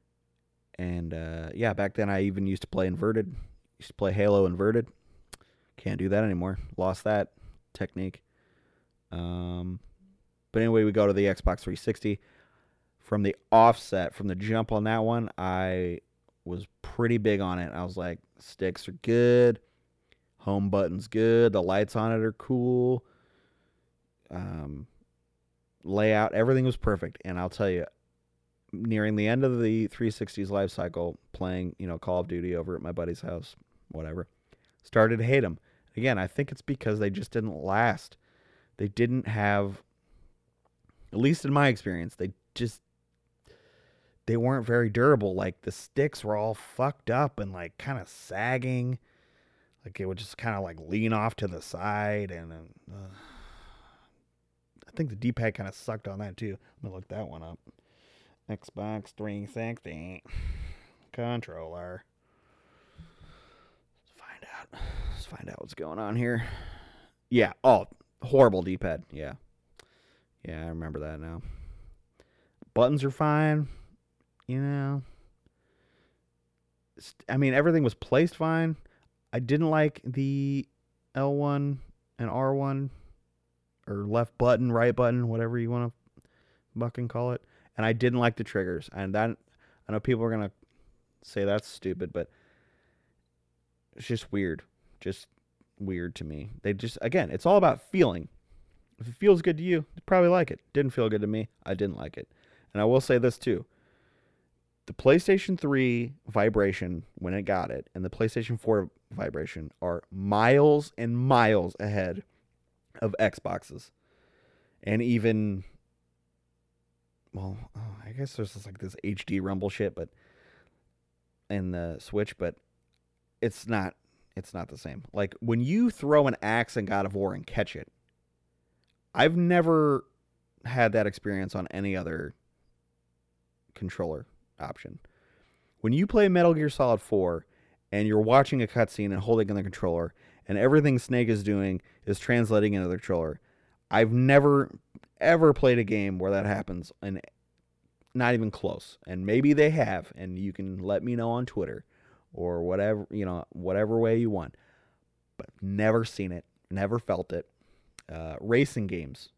and uh, yeah, back then I even used to play inverted. Used to play Halo inverted. Can't do that anymore. Lost that technique. Um, but anyway, we go to the Xbox three sixty. From the offset, from the jump on that one, I was pretty big on it. I was like, sticks are good. Home button's good. The lights on it are cool. Um, layout, everything was perfect. And I'll tell you, nearing the end of the three sixty's life cycle, playing, you know, Call of Duty over at my buddy's house, whatever, started to hate them. Again, I think it's because they just didn't last. They didn't have, at least in my experience, they just, they weren't very durable. Like, the sticks were all fucked up and, like, kind of sagging. Like, it would just kind of, like, lean off to the side. And uh, I think the D-pad kind of sucked on that, too. Let me look that one up. Xbox three sixty controller. Let's find out. Let's find out what's going on here. Yeah. Oh, horrible D-pad. Yeah. Yeah, I remember that now. Buttons are fine. You know. I mean, everything was placed fine. I didn't like the L one and R one, or left button, right button, whatever you want to fucking call it. And I didn't like the triggers. And that, I know people are going to say that's stupid, but it's just weird. Just weird to me. They just, again, it's all about feeling. If it feels good to you, you probably like it. Didn't feel good to me. I didn't like it. And I will say this too. The PlayStation three vibration when it got it and the PlayStation four vibration are miles and miles ahead of Xboxes. And even, well, oh, I guess there's this, like this H D rumble shit, but in the Switch, but it's not, it's not the same. Like when you throw an axe in God of War and catch it, I've never had that experience on any other controller option. When you play Metal Gear Solid four and you're watching a cutscene and holding in the controller and everything Snake is doing is translating into the controller, I've never ever played a game where that happens, and not even close. And maybe they have, and you can let me know on Twitter or whatever, you know, whatever way you want. But never seen it, never felt it. Uh, racing games.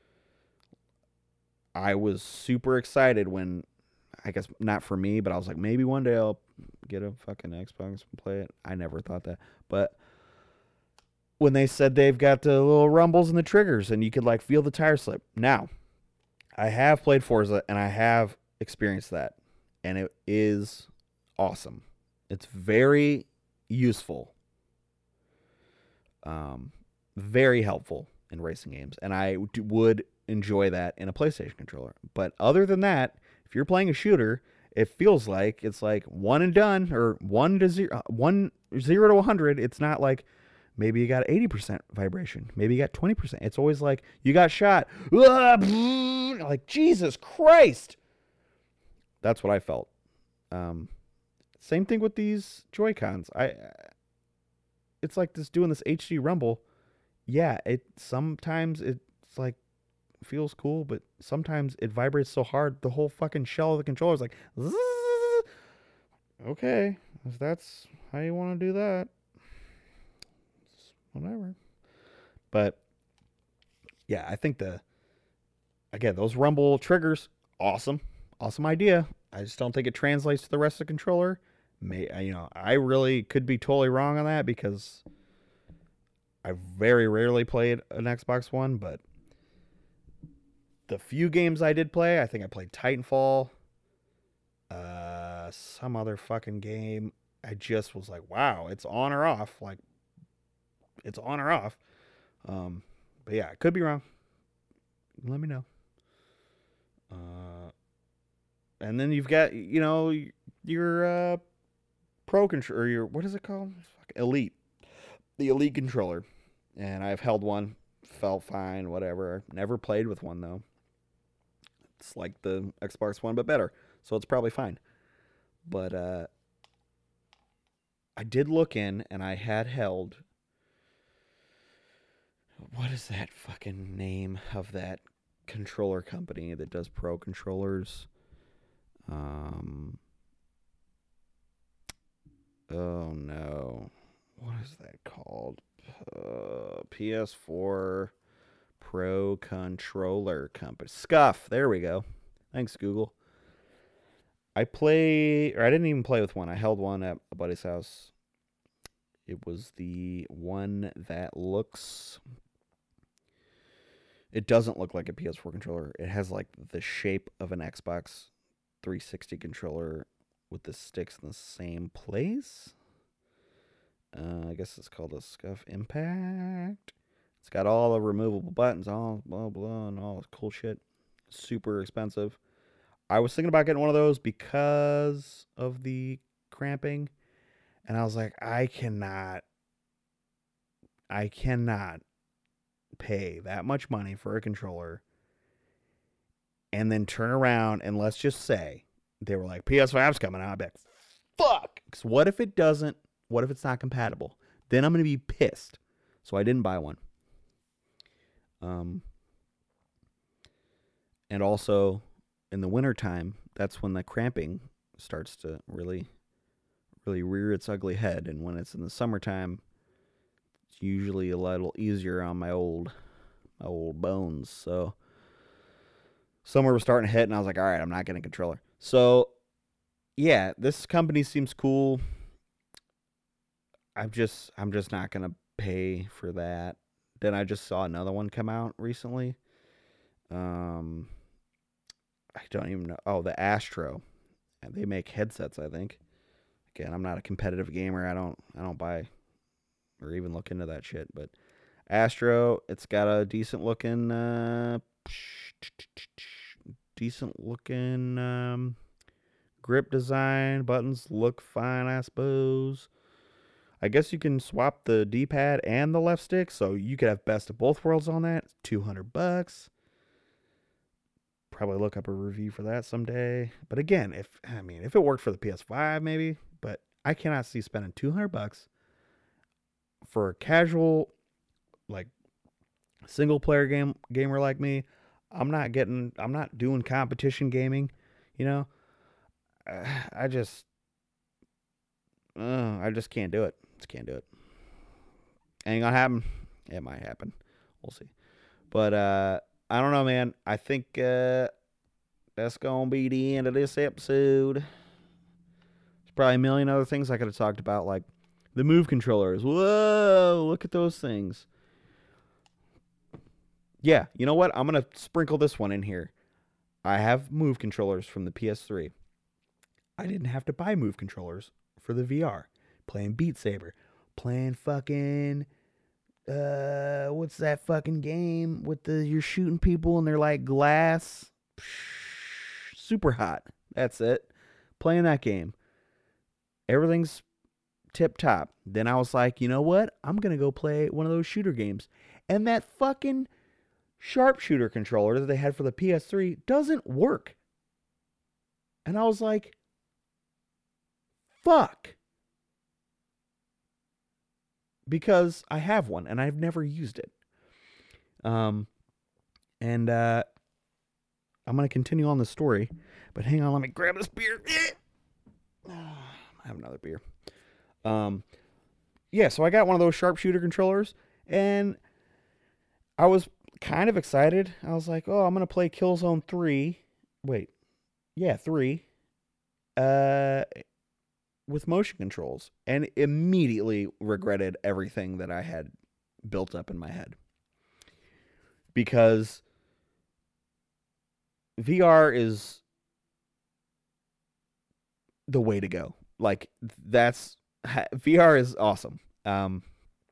I was super excited when, I guess not for me, but I was like, maybe one day I'll get a fucking Xbox and play it. I never thought that. But when they said they've got the little rumbles and the triggers and you could like feel the tire slip. Now, I have played Forza and I have experienced that. And it is awesome. It's very useful. Um, very helpful in racing games. And I would enjoy that in a PlayStation controller. But other than that, if you're playing a shooter, it feels like it's like one and done, or one to zero, one zero to one hundred. It's not like maybe you got eighty percent vibration, maybe you got twenty percent. It's always like you got shot. Like Jesus Christ. That's what I felt. Um, same thing with these Joy-Cons. I, it's like this doing this H D rumble. Yeah, it sometimes it's like feels cool, but sometimes it vibrates so hard the whole fucking shell of the controller is like, zzz. Okay, if that's how you want to do that, whatever. But yeah, I think the again those rumble triggers, awesome, awesome idea. I just don't think it translates to the rest of the controller. May you know I really could be totally wrong on that because I very rarely played an Xbox One, but the few games I did play, I think I played Titanfall, uh, some other fucking game. I just was like, wow, it's on or off. Like, it's on or off. Um, but yeah, I could be wrong. Let me know. Uh, and then you've got, you know, your uh, Pro controller, or your, what is it called? Elite. The Elite controller. And I've held one, felt fine, whatever. Never played with one, though. It's like the Xbox One, but better. So it's probably fine. But uh, I did look in, and I had held... What is that fucking name of that controller company that does Pro controllers? Um. Oh, no. What is that called? Uh, P S four Pro Controller Company. Scuff. There we go. Thanks, Google. I play, or I didn't even play with one. I held one at a buddy's house. It was the one that looks. It doesn't look like a P S four controller. It has like the shape of an Xbox three sixty controller with the sticks in the same place. Uh, I guess it's called a Scuff Impact. It's got all the removable buttons, all blah blah, and all this cool shit. Super expensive. I was thinking about getting one of those because of the cramping, and I was like, I cannot, I cannot pay that much money for a controller and then turn around and let's just say they were like, P S five's coming out. I'd be like, fuck. Because what if it doesn't? What if it's not compatible? Then I'm going to be pissed. So I didn't buy one. Um, and also, in the wintertime, that's when the cramping starts to really, really rear its ugly head. And when it's in the summertime, it's usually a little easier on my old, my old bones. So summer was starting to hit, and I was like, all right, I'm not getting a controller. So, yeah, this company seems cool. I'm just I'm just not gonna pay for that. Then I just saw another one come out recently. Um, I don't even know. Oh, the Astro. And they make headsets, I think. Again, I'm not a competitive gamer. I don't I don't buy or even look into that shit. But Astro, it's got a decent looking, uh, decent looking um, grip design. Buttons look fine, I suppose. I guess you can swap the D-pad and the left stick, so you could have best of both worlds on that. It's two hundred bucks. Probably look up a review for that someday. But again, if I mean, if it worked for the P S five, maybe. But I cannot see spending two hundred bucks for a casual, like, single player game gamer like me. I'm not getting. I'm not doing competition gaming. You know, I just, uh, I just can't do it. Just can't do it. Ain't gonna happen. It might happen. We'll see. But uh, I don't know, man. I think uh, that's gonna be the end of this episode. There's probably a million other things I could have talked about, like the Move controllers. Whoa, look at those things. Yeah, you know what? I'm gonna sprinkle this one in here. I have Move controllers from the P S three. I didn't have to buy Move controllers for the V R. Playing Beat Saber. Playing fucking, uh, what's that fucking game with the, you're shooting people and they're like glass? Super Hot. That's it. Playing that game. Everything's tip top. Then I was like, you know what? I'm going to go play one of those shooter games. And that fucking sharpshooter controller that they had for the P S three doesn't work. And I was like, fuck. Because I have one and I've never used it. Um, and uh, I'm going to continue on the story. But hang on, let me grab this beer. I have another beer. Um, yeah, so I got one of those sharpshooter controllers. And I was kind of excited. I was like, oh, I'm going to play Killzone three. Wait. Yeah, three. Uh... with motion controls, and immediately regretted everything that I had built up in my head, because V R is the way to go. Like, that's V R is awesome. Um,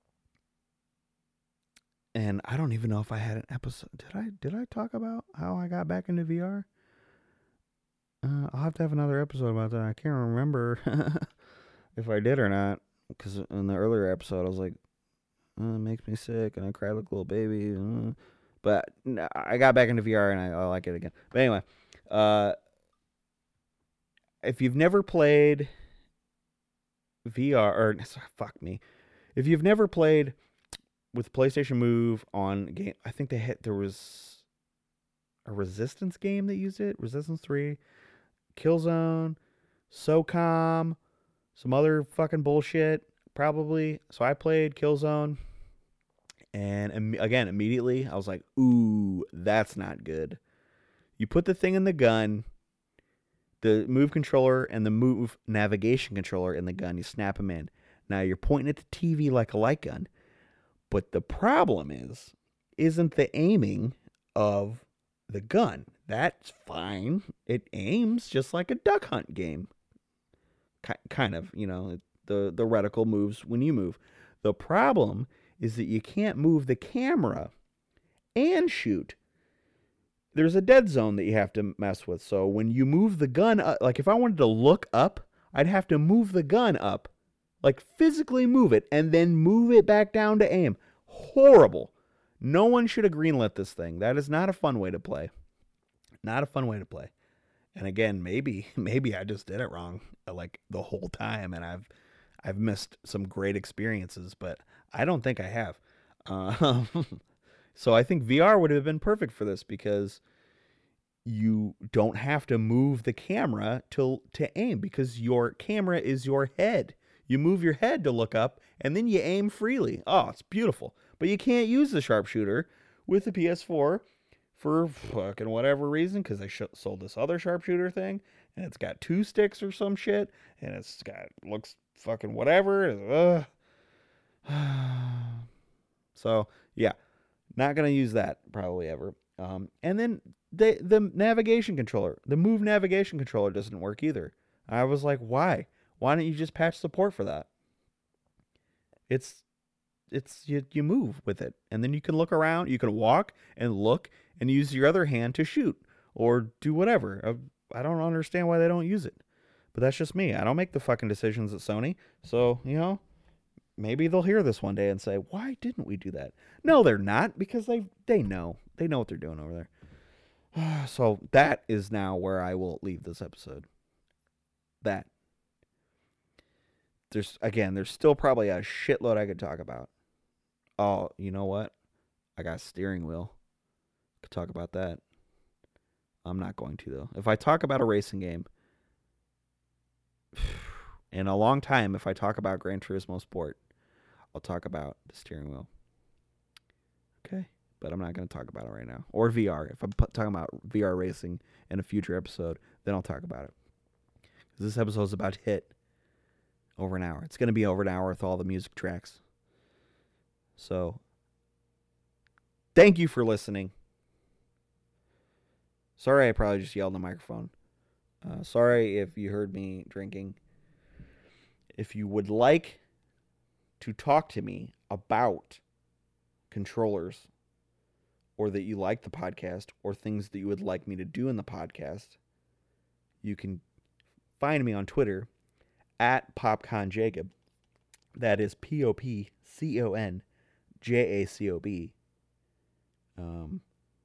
and I don't even know if I had an episode. Did I did I talk about how I got back into V R? Uh, I'll have to have another episode about that. I can't remember if I did or not. Because in the earlier episode, I was like, oh, it makes me sick, and I cry like a little baby. Uh. But no, I got back into V R, and I, I like it again. But anyway, uh, if you've never played V R, or fuck me, if you've never played with PlayStation Move on game, I think they hit, there was a Resistance game that used it, Resistance three. Killzone, SOCOM, some other fucking bullshit, probably. So I played Killzone. And Im- again, immediately, I was like, ooh, that's not good. You put the thing in the gun, the move controller and the move navigation controller in the gun, you snap them in. Now you're pointing at the T V like a light gun. But the problem is, isn't the aiming of the gun. That's fine. It aims just like a duck hunt game. Ki- kind of, you know, the, the reticle moves when you move. The problem is that you can't move the camera and shoot. There's a dead zone that you have to mess with. So when you move the gun up, like if I wanted to look up, I'd have to move the gun up, like physically move it, and then move it back down to aim. Horrible. No one should have greenlit this thing. That is not a fun way to play. Not a fun way to play. And again, maybe maybe I just did it wrong like the whole time, and I've I've missed some great experiences, but I don't think I have. Uh, so I think V R would have been perfect for this because you don't have to move the camera to to aim because your camera is your head. You move your head to look up, and then you aim freely. Oh, it's beautiful. But you can't use the sharpshooter with the P S four for fucking whatever reason, because they sh- sold this other sharpshooter thing, and it's got two sticks or some shit, and it's got looks fucking whatever. Ugh. So yeah, not gonna use that probably ever. Um, and then the the navigation controller, the move navigation controller doesn't work either. I was like, why? Why don't you just patch support for that? It's it's you you move with it, and then you can look around, you can walk and look and use your other hand to shoot or do whatever. I, I don't understand why they don't use it, but that's just me. I don't make the fucking decisions at Sony, so you know maybe they'll hear this one day and say, why didn't we do that? No, they're not, because they they know they know what they're doing over there. So that is now where I will leave this episode. That there's again, there's still probably a shitload I could talk about. Oh, you know what? I got a steering wheel. Could talk about that. I'm not going to though. If I talk about a racing game in a long time, if I talk about Gran Turismo Sport, I'll talk about the steering wheel. Okay, but I'm not going to talk about it right now. Or V R. If I'm talking about V R racing in a future episode, then I'll talk about it. This episode is about to hit over an hour. It's going to be over an hour with all the music tracks. So, thank you for listening. Sorry I probably just yelled in the microphone. Uh, sorry if you heard me drinking. If you would like to talk to me about controllers, or that you like the podcast, or things that you would like me to do in the podcast, you can find me on Twitter at PopConJacob. That is P O P C O N J A C O B. Um,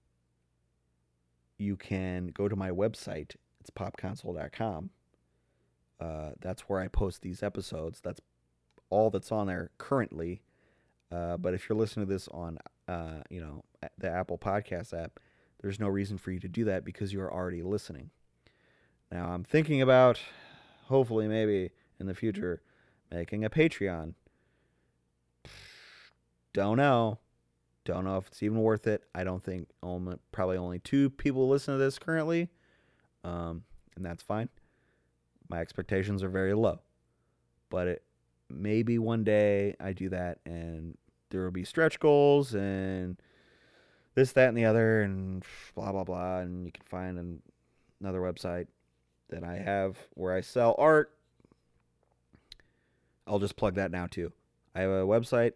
you can go to my website. It's pop console dot com. Uh, that's where I post these episodes. That's all that's on there currently. Uh, but if you're listening to this on, uh, you know, the Apple Podcast app, there's no reason for you to do that because you're already listening. Now, I'm thinking about, hopefully, maybe in the future, making a Patreon. Don't know. Don't know if it's even worth it. I don't think only, probably only two people listen to this currently, um, and that's fine. My expectations are very low, but it maybe one day I do that, and there will be stretch goals and this, that, and the other, and blah blah blah. And you can find an, another website that I have where I sell art. I'll just plug that now too. I have a website.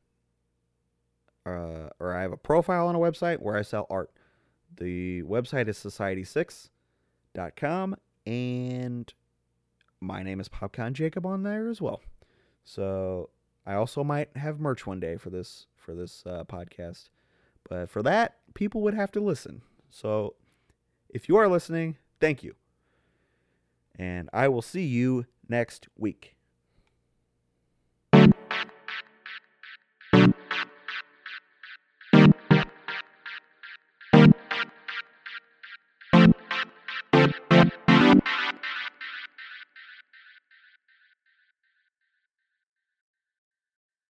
Uh, or I have a profile on a website where I sell art. The website is society six dot com, and my name is Popcorn Jacob on there as well. So I also might have merch one day for this for this uh, podcast, but for that, people would have to listen. So if you are listening, thank you, and I will see you next week.